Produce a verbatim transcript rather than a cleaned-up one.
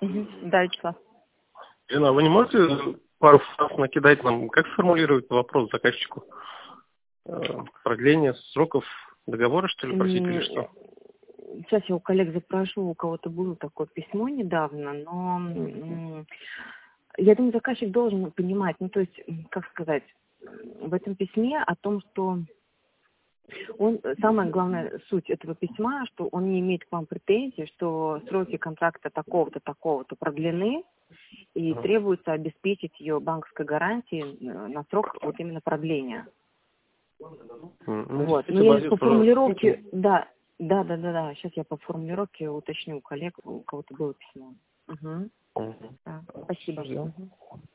Угу. Да, Вячеслав. Ирина, вы не можете пару фраз накидать нам, как сформулировать вопрос заказчику? Продление сроков договора, что ли, просить или что? Сейчас я у коллег запрошу, у кого-то было такое письмо недавно, но я думаю, заказчик должен понимать, ну, то есть, как сказать, в этом письме о том, что он, самая главная суть этого письма, что он не имеет к вам претензий, что сроки контракта такого-то, такого-то продлены, и требуется обеспечить ее банковской гарантией на срок вот именно продления. Ну, Вот. Но я по формулировке, да, да, да, да, да. Сейчас я по формулировке уточню у коллег, у кого-то было письмо. Угу. Угу. Да. Спасибо. Все. Угу.